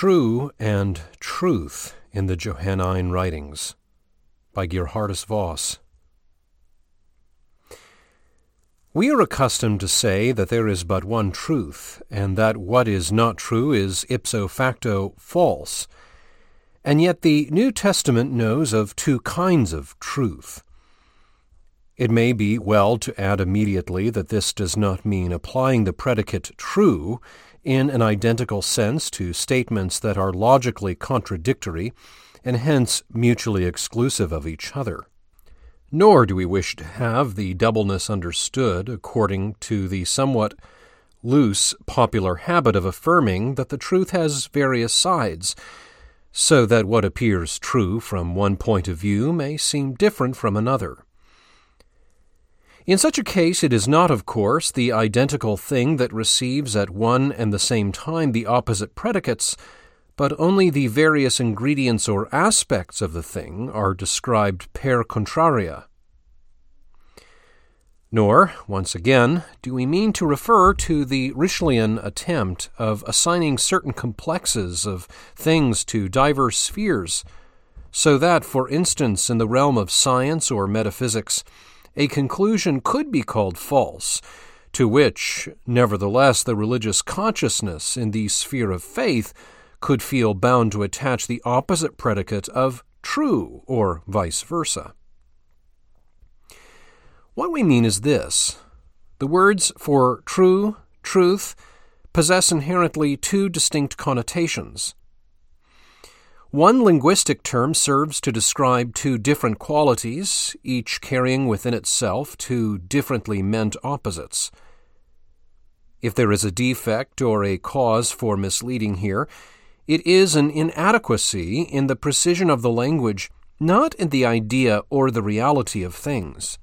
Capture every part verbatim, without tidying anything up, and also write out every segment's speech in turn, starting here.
True and Truth in the Johannine Writings by Geerhardus Vos. We are accustomed to say that there is but one truth, and that what is not true is ipso facto false. And yet the New Testament knows of two kinds of truth. It may be well to add immediately that this does not mean applying the predicate true in an identical sense to statements that are logically contradictory and hence mutually exclusive of each other. Nor do we wish to have the doubleness understood according to the somewhat loose popular habit of affirming that the truth has various sides, so that what appears true from one point of view may seem different from another. In such a case, it is not, of course, the identical thing that receives at one and the same time the opposite predicates, but only the various ingredients or aspects of the thing are described per contraria. Nor, once again, do we mean to refer to the Richelian attempt of assigning certain complexes of things to diverse spheres, so that, for instance, in the realm of science or metaphysics, a conclusion could be called false, to which, nevertheless, the religious consciousness in the sphere of faith could feel bound to attach the opposite predicate of true, or vice versa. What we mean is this. The words for true, truth, possess inherently two distinct connotations. One linguistic term serves to describe two different qualities, each carrying within itself two differently meant opposites. If there is a defect or a cause for misleading here, it is an inadequacy in the precision of the language, not in the idea or the reality of things.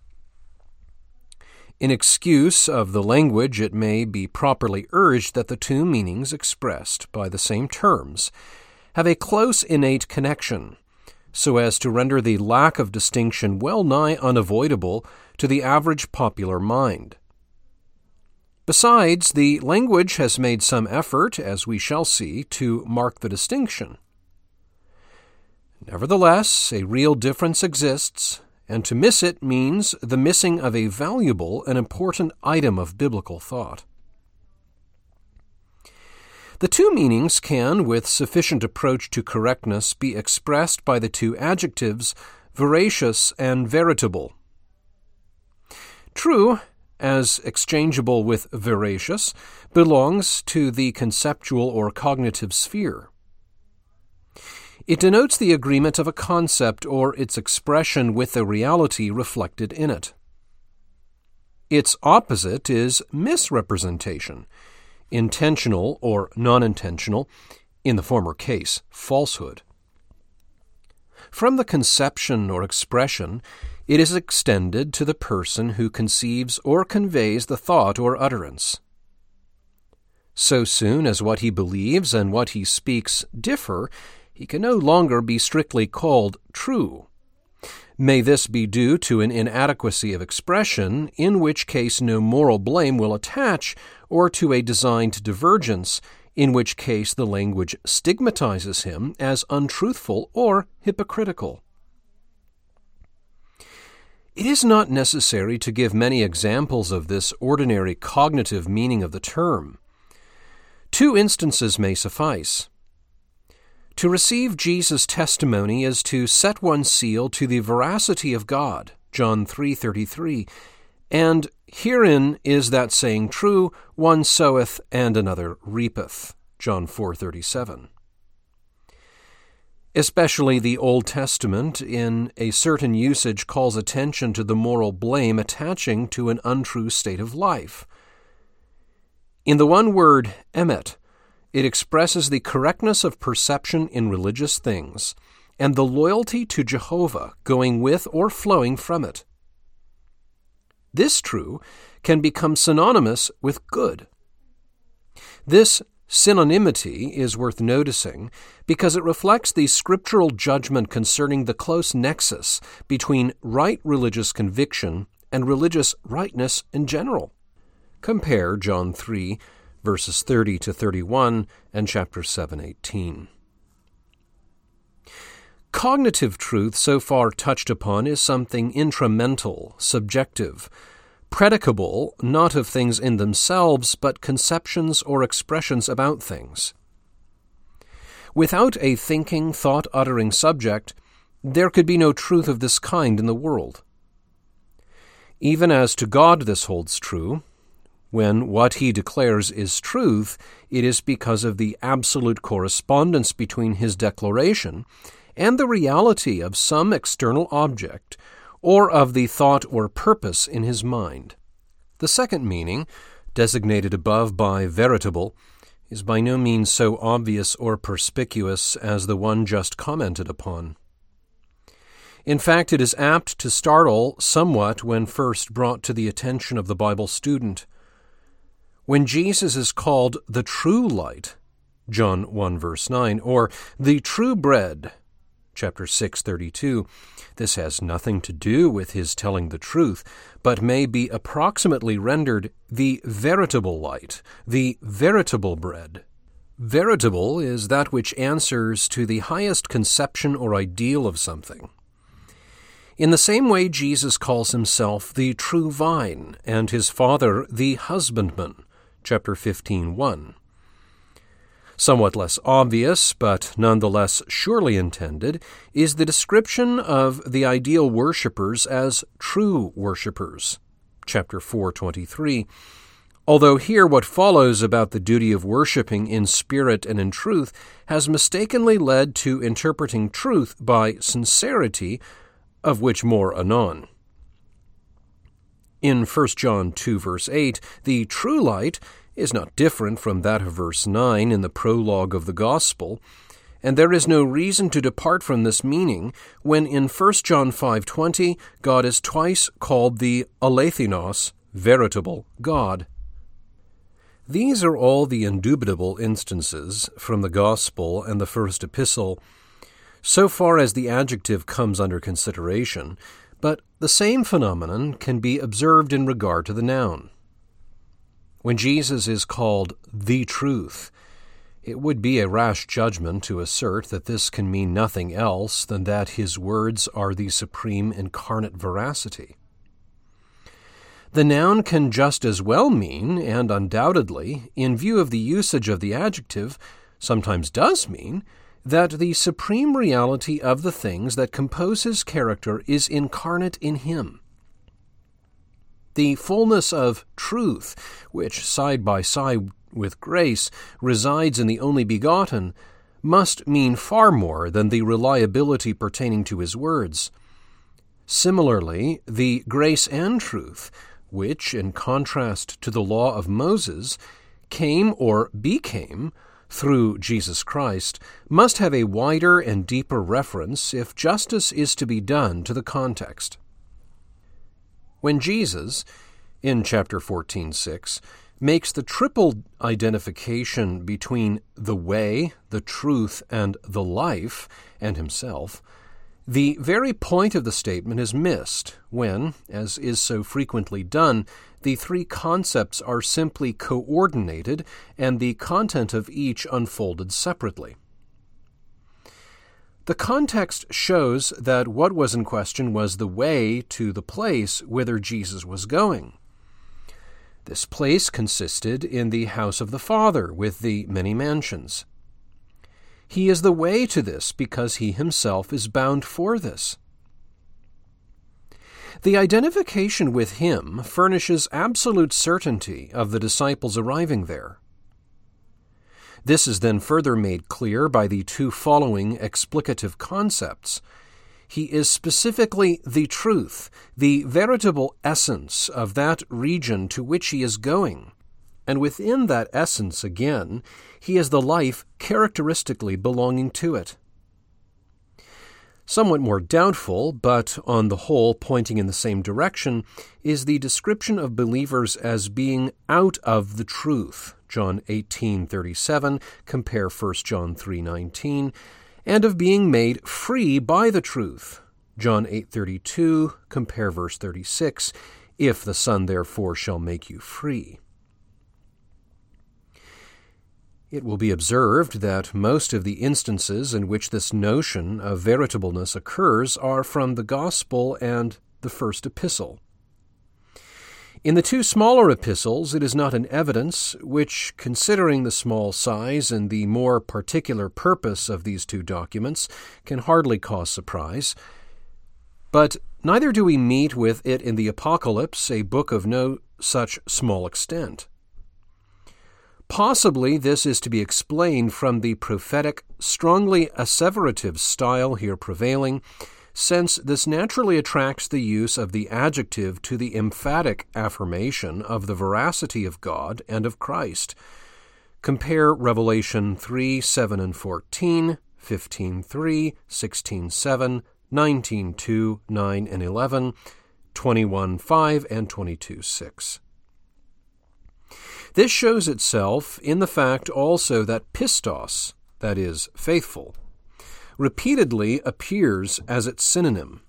In excuse of the language, it may be properly urged that the two meanings expressed by the same terms have a close innate connection, so as to render the lack of distinction well nigh unavoidable to the average popular mind. Besides, the language has made some effort, as we shall see, to mark the distinction. Nevertheless, a real difference exists, and to miss it means the missing of a valuable and important item of biblical thought. The two meanings can, with sufficient approach to correctness, be expressed by the two adjectives veracious and veritable. True, as exchangeable with veracious, belongs to the conceptual or cognitive sphere. It denotes the agreement of a concept or its expression with the reality reflected in it. Its opposite is misrepresentation, intentional or non-intentional, in the former case, falsehood. From the conception or expression, it is extended to the person who conceives or conveys the thought or utterance. So soon as what he believes and what he speaks differ, he can no longer be strictly called true. May this be due to an inadequacy of expression, in which case no moral blame will attach, or to a designed divergence, in which case the language stigmatizes him as untruthful or hypocritical. It is not necessary to give many examples of this ordinary cognitive meaning of the term. Two instances may suffice. To receive Jesus' testimony is to set one's seal to the veracity of God, John three thirty-three, and herein is that saying true, one soweth and another reapeth, John four thirty-seven. Especially the Old Testament, in a certain usage, calls attention to the moral blame attaching to an untrue state of life. In the one word, emet, it expresses the correctness of perception in religious things, and the loyalty to Jehovah going with or flowing from it. This true can become synonymous with good. This synonymity is worth noticing because it reflects the scriptural judgment concerning the close nexus between right religious conviction and religious rightness in general. Compare John three, verses thirty to thirty-one, and chapter seven, eighteen. Cognitive truth so far touched upon is something intramental, subjective, predicable not of things in themselves, but conceptions or expressions about things. Without a thinking, thought-uttering subject, there could be no truth of this kind in the world. Even as to God this holds true. When what he declares is truth, it is because of the absolute correspondence between his declaration and the reality of some external object, or of the thought or purpose in his mind. The second meaning, designated above by veritable, is by no means so obvious or perspicuous as the one just commented upon. In fact, it is apt to startle somewhat when first brought to the attention of the Bible student. When Jesus is called the true light, John one verse nine, or the true bread, chapter six thirty-two, this has nothing to do with his telling the truth, but may be approximately rendered the veritable light, the veritable bread. Veritable is that which answers to the highest conception or ideal of something. In the same way, Jesus calls himself the true vine, and his Father the husbandman, chapter fifteen one. Somewhat less obvious, but nonetheless surely intended, is the description of the ideal worshippers as true worshippers, chapter four twenty-three, although here what follows about the duty of worshipping in spirit and in truth has mistakenly led to interpreting truth by sincerity, of which more anon. In First John two verse eight, the true light is not different from that of verse nine in the prologue of the Gospel, and there is no reason to depart from this meaning when in First John five twenty God is twice called the alethinos, veritable God. These are all the indubitable instances from the Gospel and the first epistle, so far as the adjective comes under consideration, but the same phenomenon can be observed in regard to the noun. When Jesus is called the truth, it would be a rash judgment to assert that this can mean nothing else than that his words are the supreme incarnate veracity. The noun can just as well mean, and undoubtedly, in view of the usage of the adjective, sometimes does mean, that the supreme reality of the things that compose his character is incarnate in him. The fullness of truth, which side by side with grace resides in the only begotten, must mean far more than the reliability pertaining to his words. Similarly, the grace and truth, which, in contrast to the law of Moses, came or became through Jesus Christ, must have a wider and deeper reference if justice is to be done to the context. When Jesus, in chapter fourteen six, makes the triple identification between the way, the truth, and the life, and himself, the very point of the statement is missed when, as is so frequently done, the three concepts are simply coordinated and the content of each unfolded separately. The context shows that what was in question was the way to the place whither Jesus was going. This place consisted in the house of the Father with the many mansions. He is the way to this because he himself is bound for this. The identification with him furnishes absolute certainty of the disciples arriving there. This is then further made clear by the two following explicative concepts. He is specifically the truth, the veritable essence of that region to which he is going, and within that essence, again, he is the life characteristically belonging to it. Somewhat more doubtful, but on the whole pointing in the same direction, is the description of believers as being out of the truth, John eighteen thirty-seven, compare First John three nineteen, and of being made free by the truth, John eight thirty-two, compare verse thirty-six, if the Son therefore shall make you free. It will be observed that most of the instances in which this notion of veritableness occurs are from the Gospel and the first epistle. In the two smaller epistles, it is not an evidence which, considering the small size and the more particular purpose of these two documents, can hardly cause surprise. But neither do we meet with it in the Apocalypse, a book of no such small extent. Possibly this is to be explained from the prophetic, strongly asseverative style here prevailing, since this naturally attracts the use of the adjective to the emphatic affirmation of the veracity of God and of Christ. Compare Revelation three, seven and fourteen, fifteen, three, sixteen, seven, nineteen, two, nine and eleven, twenty-one, five, and twenty-two, six. This shows itself in the fact also that pistos, that is, faithful, repeatedly appears as its synonym.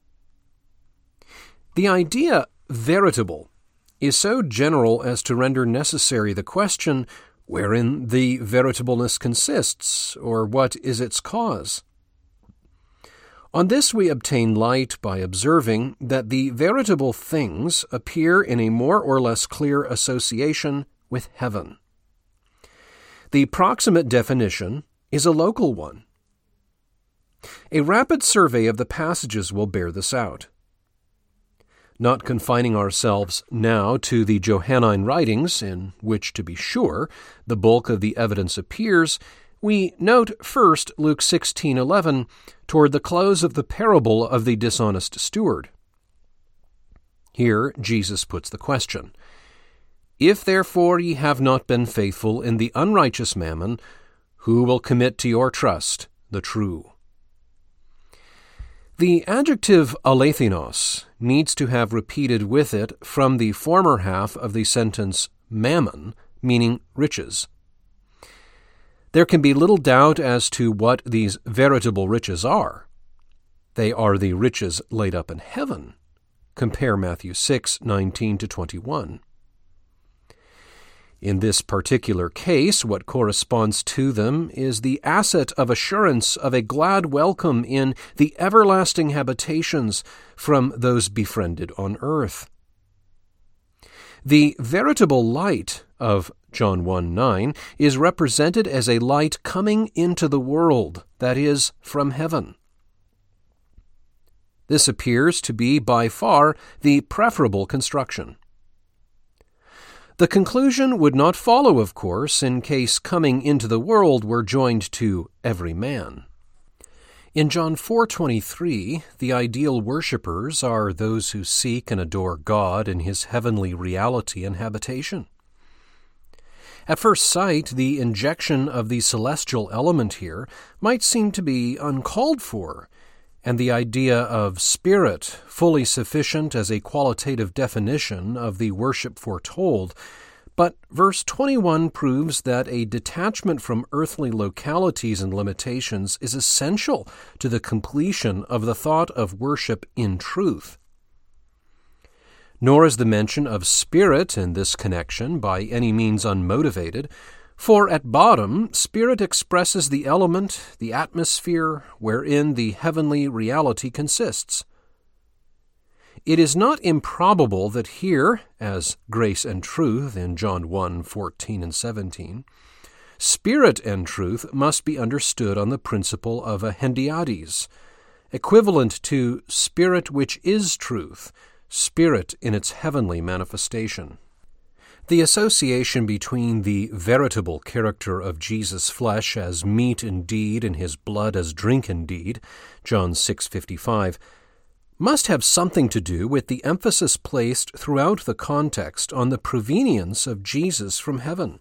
The idea veritable is so general as to render necessary the question wherein the veritableness consists, or what is its cause. On this we obtain light by observing that the veritable things appear in a more or less clear association with heaven. The proximate definition is a local one. A rapid survey of the passages will bear this out. Not confining ourselves now to the Johannine writings, in which, to be sure, the bulk of the evidence appears, we note first Luke sixteen eleven, toward the close of the parable of the dishonest steward. Here Jesus puts the question, "If therefore ye have not been faithful in the unrighteous mammon, who will commit to your trust the true?" The adjective alethinos needs to have repeated with it from the former half of the sentence mammon, meaning riches. There can be little doubt as to what these veritable riches are. They are the riches laid up in heaven. Compare Matthew six, nineteen to twenty-one. In this particular case, what corresponds to them is the asset of assurance of a glad welcome in the everlasting habitations from those befriended on earth. The veritable light of John one nine is represented as a light coming into the world, that is, from heaven. This appears to be by far the preferable construction. The conclusion would not follow, of course, in case coming into the world were joined to every man. In John four twenty-three, the ideal worshippers are those who seek and adore God in his heavenly reality and habitation. At first sight, the injection of the celestial element here might seem to be uncalled for, and the idea of spirit fully sufficient as a qualitative definition of the worship foretold, but verse twenty-one proves that a detachment from earthly localities and limitations is essential to the completion of the thought of worship in truth. Nor is the mention of spirit in this connection by any means unmotivated, for at bottom, spirit expresses the element, the atmosphere, wherein the heavenly reality consists. It is not improbable that here, as grace and truth in John one fourteen and seventeen, spirit and truth must be understood on the principle of a hendiades, equivalent to spirit which is truth, spirit in its heavenly manifestation. The association between the veritable character of Jesus' flesh as meat indeed and his blood as drink indeed, John six fifty-five, must have something to do with the emphasis placed throughout the context on the provenience of Jesus from heaven.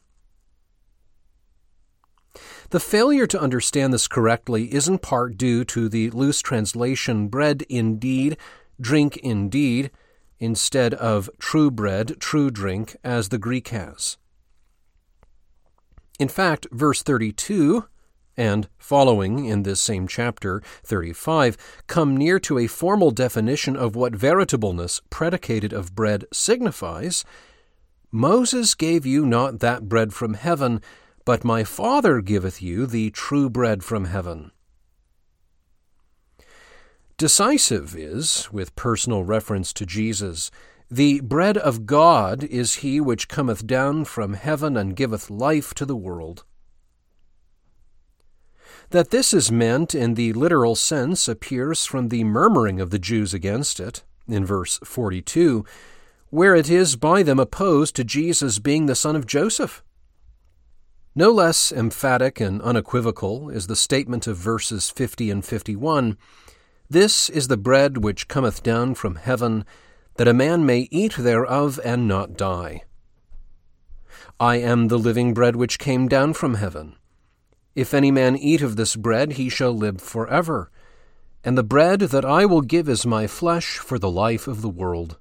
The failure to understand this correctly is in part due to the loose translation bread indeed, drink indeed, instead of true bread, true drink, as the Greek has. In fact, verse thirty-two and following in this same chapter, thirty-five, come near to a formal definition of what veritableness predicated of bread signifies. Moses gave you not that bread from heaven, but my Father giveth you the true bread from heaven. Decisive is, with personal reference to Jesus, the bread of God is he which cometh down from heaven and giveth life to the world. That this is meant in the literal sense appears from the murmuring of the Jews against it, in verse forty-two, where it is by them opposed to Jesus being the son of Joseph. No less emphatic and unequivocal is the statement of verses fifty and fifty-one, This is the bread which cometh down from heaven, that a man may eat thereof and not die. I am the living bread which came down from heaven. If any man eat of this bread, he shall live forever. And the bread that I will give is my flesh for the life of the world.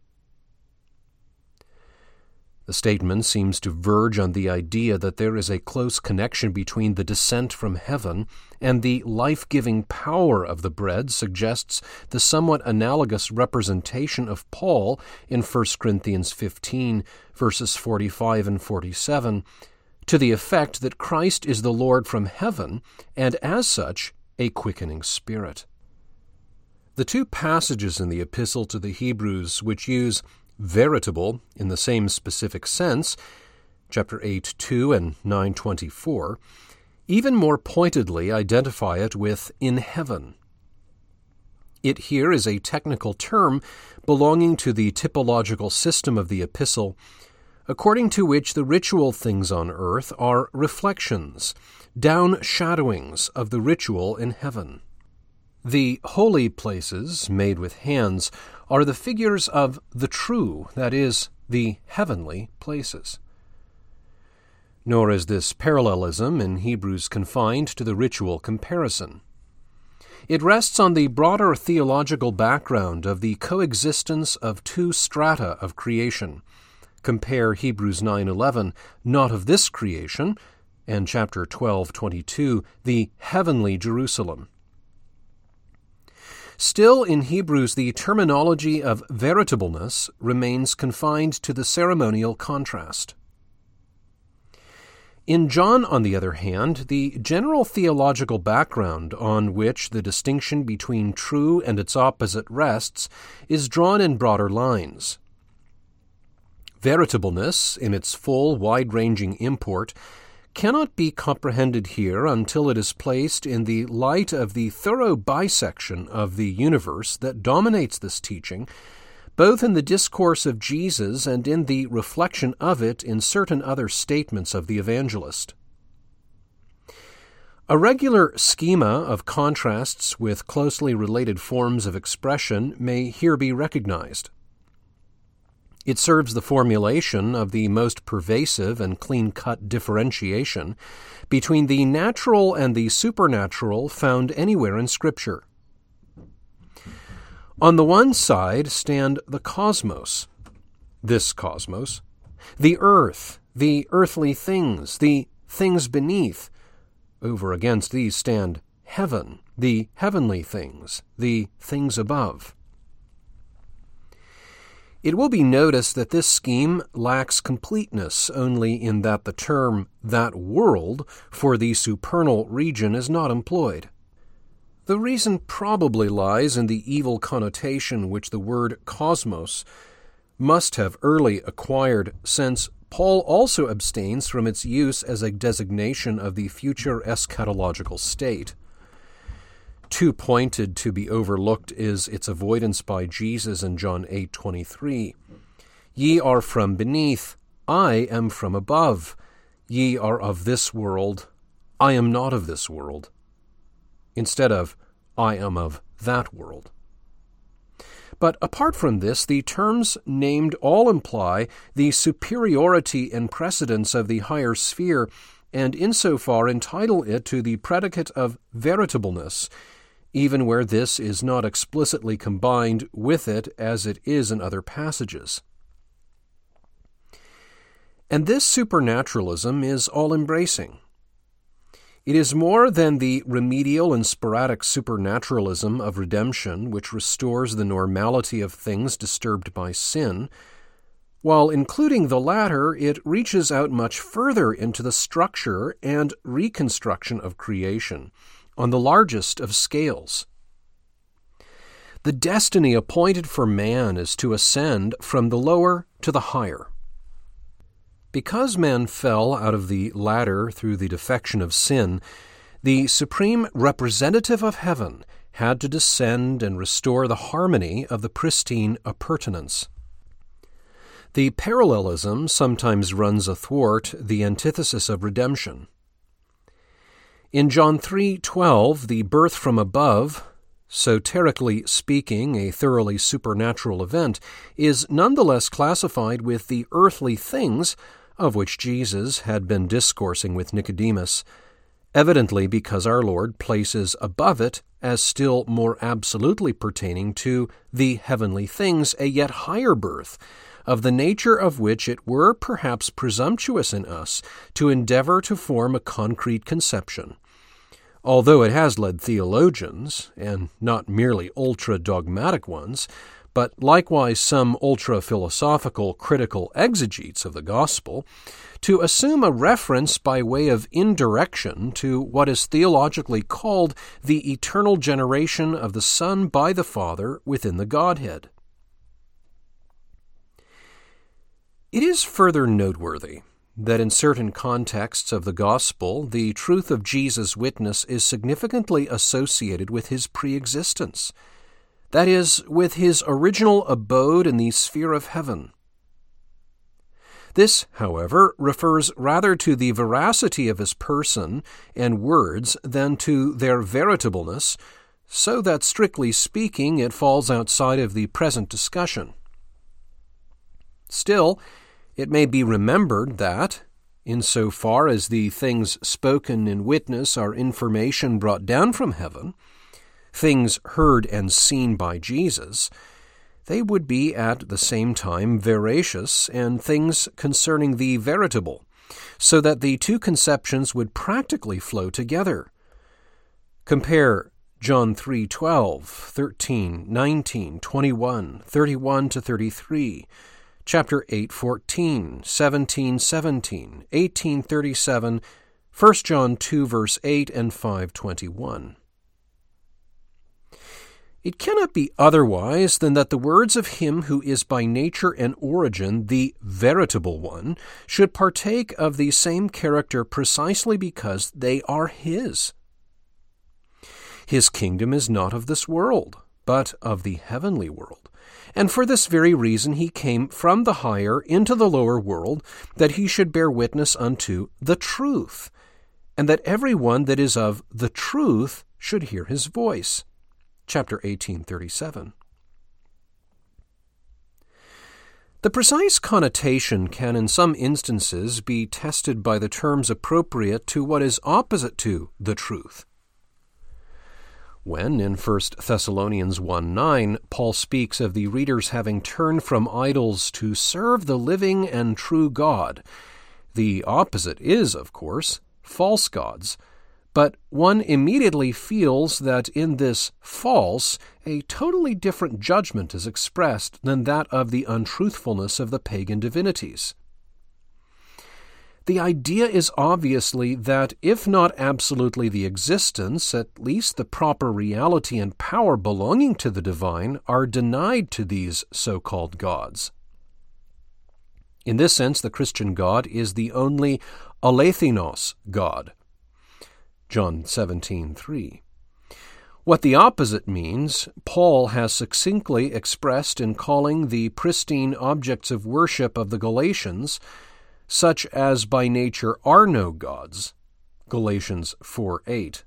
The statement seems to verge on the idea that there is a close connection between the descent from heaven and the life-giving power of the bread suggests the somewhat analogous representation of Paul in First Corinthians fifteen, verses forty-five and forty-seven, to the effect that Christ is the Lord from heaven, and as such, a quickening spirit. The two passages in the Epistle to the Hebrews which use veritable in the same specific sense, chapter eight two and nine twenty-four, even more pointedly identify it with in heaven. It here is a technical term belonging to the typological system of the epistle, according to which the ritual things on earth are reflections, downshadowings of the ritual in heaven. The holy places, made with hands, are the figures of the true, that is, the heavenly places. Nor is this parallelism in Hebrews confined to the ritual comparison. It rests on the broader theological background of the coexistence of two strata of creation. Compare Hebrews nine eleven, not of this creation, and chapter twelve twenty-two, the heavenly Jerusalem. Still, in Hebrews, the terminology of veritableness remains confined to the ceremonial contrast. In John, on the other hand, the general theological background on which the distinction between true and its opposite rests is drawn in broader lines. Veritableness, in its full, wide-ranging import, cannot be comprehended here until it is placed in the light of the thorough bisection of the universe that dominates this teaching, both in the discourse of Jesus and in the reflection of it in certain other statements of the evangelist. A regular schema of contrasts with closely related forms of expression may here be recognized. It serves the formulation of the most pervasive and clean-cut differentiation between the natural and the supernatural found anywhere in Scripture. On the one side stand the cosmos, this cosmos, the earth, the earthly things, the things beneath. Over against these stand heaven, the heavenly things, the things above. It will be noticed that this scheme lacks completeness only in that the term that world for the supernal region is not employed. The reason probably lies in the evil connotation which the word cosmos must have early acquired, since Paul also abstains from its use as a designation of the future eschatological state. Too pointed to be overlooked is its avoidance by Jesus in John eight twenty-three. Ye are from beneath, I am from above. Ye are of this world, I am not of this world. Instead of, I am of that world. But apart from this, the terms named all imply the superiority and precedence of the higher sphere, and insofar entitle it to the predicate of veritableness, even where this is not explicitly combined with it as it is in other passages. And this supernaturalism is all-embracing. It is more than the remedial and sporadic supernaturalism of redemption which restores the normality of things disturbed by sin. While including the latter, it reaches out much further into the structure and reconstruction of creation, on the largest of scales. The destiny appointed for man is to ascend from the lower to the higher. Because man fell out of the ladder through the defection of sin, the supreme representative of heaven had to descend and restore the harmony of the pristine appurtenance. The parallelism sometimes runs athwart the antithesis of redemption. In John three twelve, the birth from above, soterically speaking a thoroughly supernatural event, is nonetheless classified with the earthly things of which Jesus had been discoursing with Nicodemus, evidently because our Lord places above it as still more absolutely pertaining to the heavenly things a yet higher birth, of the nature of which it were perhaps presumptuous in us to endeavor to form a concrete conception, although it has led theologians, and not merely ultra-dogmatic ones, but likewise some ultra-philosophical critical exegetes of the gospel, to assume a reference by way of indirection to what is theologically called the eternal generation of the Son by the Father within the Godhead. It is further noteworthy that in certain contexts of the gospel, the truth of Jesus' witness is significantly associated with his pre-existence, that is, with his original abode in the sphere of heaven. This, however, refers rather to the veracity of his person and words than to their veritableness, so that, strictly speaking, it falls outside of the present discussion. Still, it may be remembered that, insofar as the things spoken in witness are information brought down from heaven, things heard and seen by Jesus, they would be at the same time veracious and things concerning the veritable, so that the two conceptions would practically flow together. Compare John three twelve, thirteen, nineteen, twenty-one, thirty-one to thirty-three, chapter eight fourteen, seventeen seventeen, eighteen thirty-seven, First John two verse eight and five twenty-one. It cannot be otherwise than that the words of him who is by nature and origin the veritable one should partake of the same character precisely because they are his. His kingdom is not of this world, but of the heavenly world. And for this very reason he came from the higher into the lower world, that he should bear witness unto the truth, and that every one that is of the truth should hear his voice. Chapter eighteen thirty-seven. The precise connotation can in some instances be tested by the terms appropriate to what is opposite to the truth. When, in First Thessalonians one nine, Paul speaks of the readers having turned from idols to serve the living and true God, the opposite is, of course, false gods, but one immediately feels that in this false, a totally different judgment is expressed than that of the untruthfulness of the pagan divinities. The idea is obviously that, if not absolutely the existence, at least the proper reality and power belonging to the divine are denied to these so-called gods. In this sense, the Christian God is the only alethinos God. John seventeen three. What the opposite means, Paul has succinctly expressed in calling the pristine objects of worship of the Galatians, such as by nature are no gods. Galatians four eight.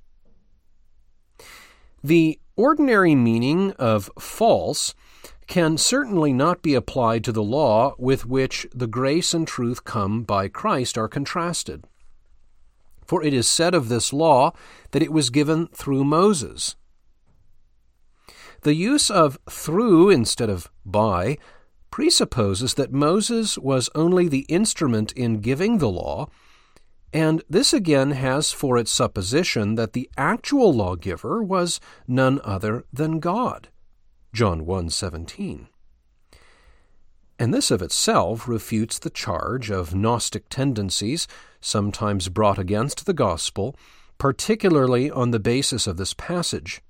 The ordinary meaning of false can certainly not be applied to the law with which the grace and truth come by Christ are contrasted. For it is said of this law that it was given through Moses. The use of through instead of by presupposes that Moses was only the instrument in giving the law, and this again has for its supposition that the actual lawgiver was none other than God. John one seventeen. And this of itself refutes the charge of Gnostic tendencies sometimes brought against the gospel, particularly on the basis of this passage.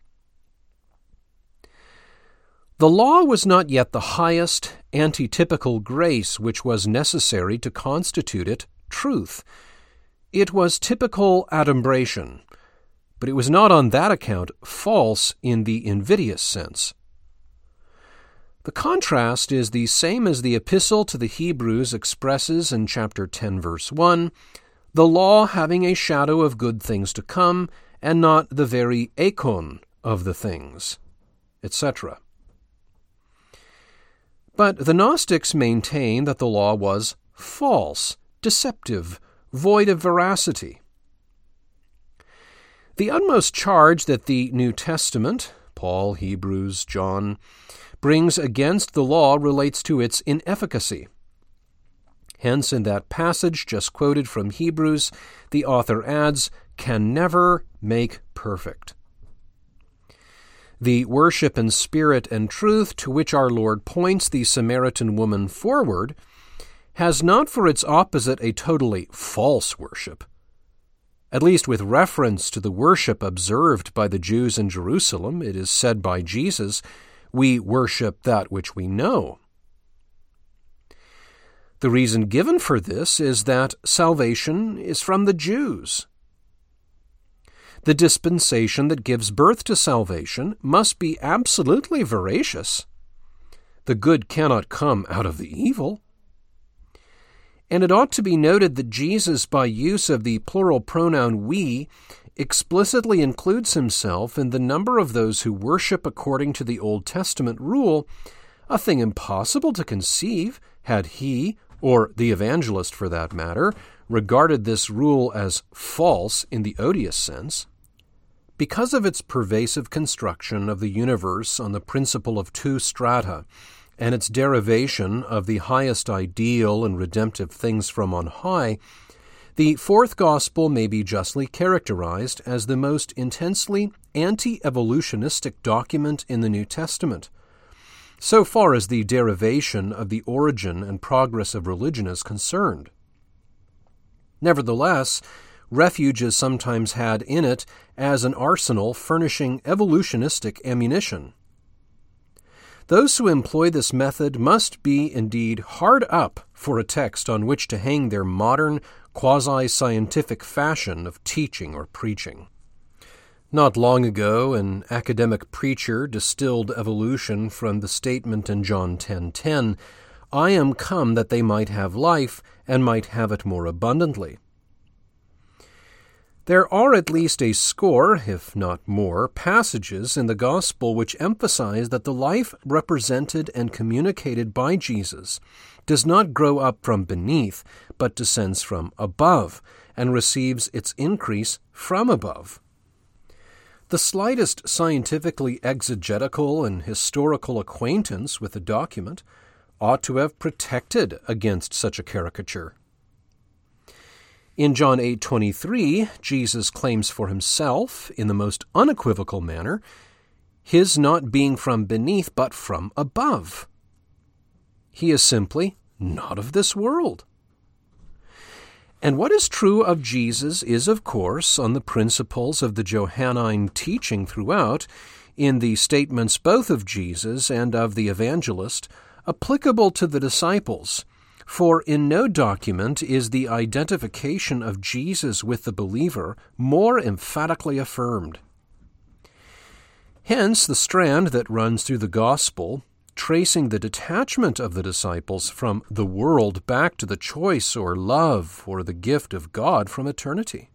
The law was not yet the highest antitypical grace which was necessary to constitute it truth. It was typical adumbration, but it was not on that account false in the invidious sense. The contrast is the same as the epistle to the Hebrews expresses in chapter ten, verse one, the law having a shadow of good things to come, and not the very eikon of the things, et cetera. But the Gnostics maintain that the law was false, deceptive, void of veracity. The utmost charge that the New Testament, Paul, Hebrews, John, brings against the law relates to its inefficacy. Hence, in that passage just quoted from Hebrews, the author adds, can never make perfect. The worship in spirit and truth to which our Lord points the Samaritan woman forward has not for its opposite a totally false worship. At least with reference to the worship observed by the Jews in Jerusalem, it is said by Jesus, we worship that which we know. The reason given for this is that salvation is from the Jews. The dispensation that gives birth to salvation must be absolutely veracious. The good cannot come out of the evil. And it ought to be noted that Jesus, by use of the plural pronoun we, explicitly includes himself in the number of those who worship according to the Old Testament rule, a thing impossible to conceive had he, or the evangelist for that matter, regarded this rule as false in the odious sense. Because of its pervasive construction of the universe on the principle of two strata, and its derivation of the highest ideal and redemptive things from on high, the fourth gospel may be justly characterized as the most intensely anti-evolutionistic document in the New Testament, so far as the derivation of the origin and progress of religion is concerned. Nevertheless, refuge is sometimes had in it as an arsenal furnishing evolutionistic ammunition. Those who employ this method must be indeed hard up for a text on which to hang their modern, quasi-scientific fashion of teaching or preaching. Not long ago, an academic preacher distilled evolution from the statement in John ten ten, I am come that they might have life, and might have it more abundantly. There are at least a score, if not more, passages in the Gospel which emphasize that the life represented and communicated by Jesus does not grow up from beneath, but descends from above, and receives its increase from above. The slightest scientifically exegetical and historical acquaintance with the document ought to have protected against such a caricature. In John eight twenty-three, Jesus claims for himself, in the most unequivocal manner, his not being from beneath, but from above. He is simply not of this world. And what is true of Jesus is, of course, on the principles of the Johannine teaching throughout, in the statements both of Jesus and of the evangelist, applicable to the disciples. For in no document is the identification of Jesus with the believer more emphatically affirmed. Hence the strand that runs through the gospel, tracing the detachment of the disciples from the world back to the choice or love or the gift of God from eternity.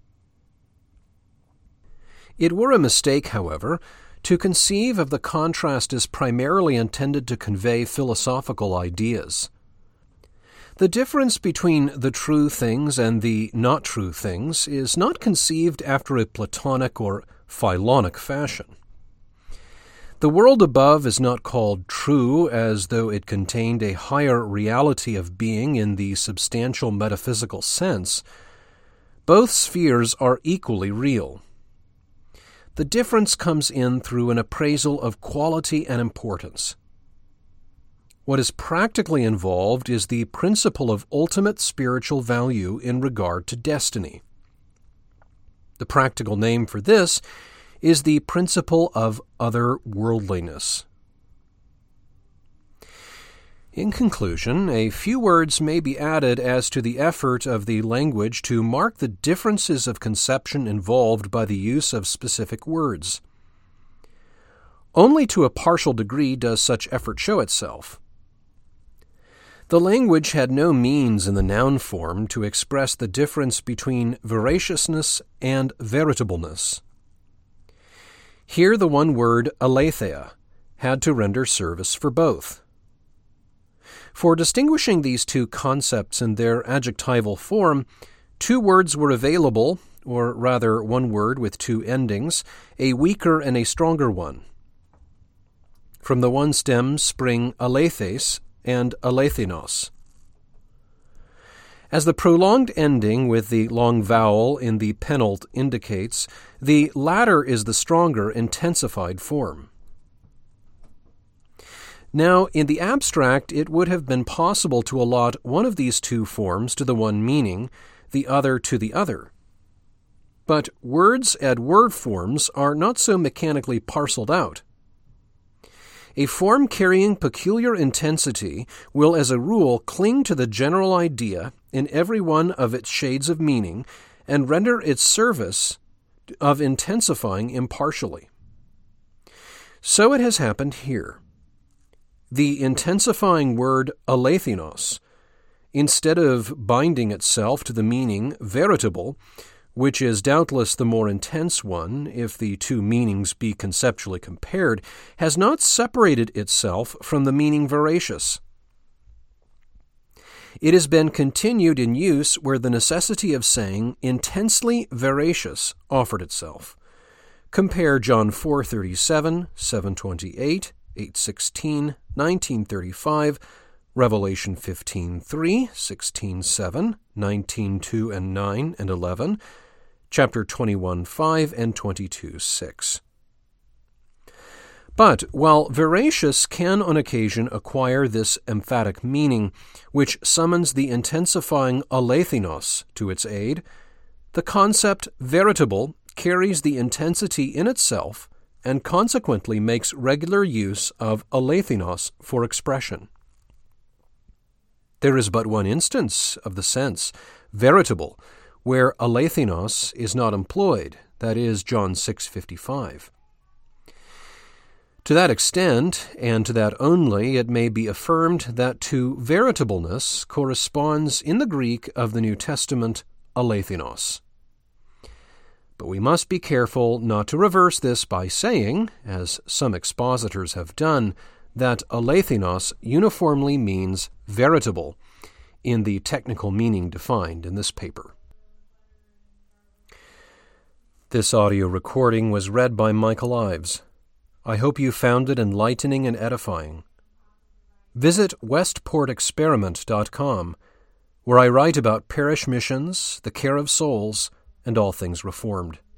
It were a mistake, however, to conceive of the contrast as primarily intended to convey philosophical ideas. The difference between the true things and the not true things is not conceived after a Platonic or Philonic fashion. The world above is not called true as though it contained a higher reality of being in the substantial metaphysical sense. Both spheres are equally real. The difference comes in through an appraisal of quality and importance. What is practically involved is the principle of ultimate spiritual value in regard to destiny. The practical name for this is the principle of otherworldliness. In conclusion, a few words may be added as to the effort of the language to mark the differences of conception involved by the use of specific words. Only to a partial degree does such effort show itself. The language had no means in the noun form to express the difference between veraciousness and veritableness. Here the one word aletheia had to render service for both. For distinguishing these two concepts in their adjectival form, two words were available, or rather one word with two endings, a weaker and a stronger one. From the one stem spring alethes and alethinos. As the prolonged ending with the long vowel in the penult indicates, the latter is the stronger, intensified form. Now, in the abstract, it would have been possible to allot one of these two forms to the one meaning, the other to the other. But words and word forms are not so mechanically parceled out. A form carrying peculiar intensity will, as a rule, cling to the general idea in every one of its shades of meaning and render its service of intensifying impartially. So it has happened here. The intensifying word alethinos, instead of binding itself to the meaning veritable, which is doubtless the more intense one if the two meanings be conceptually compared, has not separated itself from the meaning veracious. It has been continued in use where the necessity of saying intensely veracious offered itself. Compare John four thirty-seven, seven twenty-eight, eight sixteen, nineteen thirty-five, Revelation fifteen three, sixteen seven, nineteen two and nine and eleven, chapter twenty-one five and twenty-two six. But while veracious can on occasion acquire this emphatic meaning, which summons the intensifying alethinos to its aid, the concept veritable carries the intensity in itself and consequently makes regular use of alethinos for expression. There is but one instance of the sense, veritable, where alethinos is not employed, that is, John six fifty-five. To that extent, and to that only, it may be affirmed that to veritableness corresponds in the Greek of the New Testament alethinos. But we must be careful not to reverse this by saying, as some expositors have done, that alethinos uniformly means veritable in the technical meaning defined in this paper. This audio recording was read by Michael Ives. I hope you found it enlightening and edifying. Visit westport experiment dot com, where I write about parish missions, the care of souls, and all things Reformed.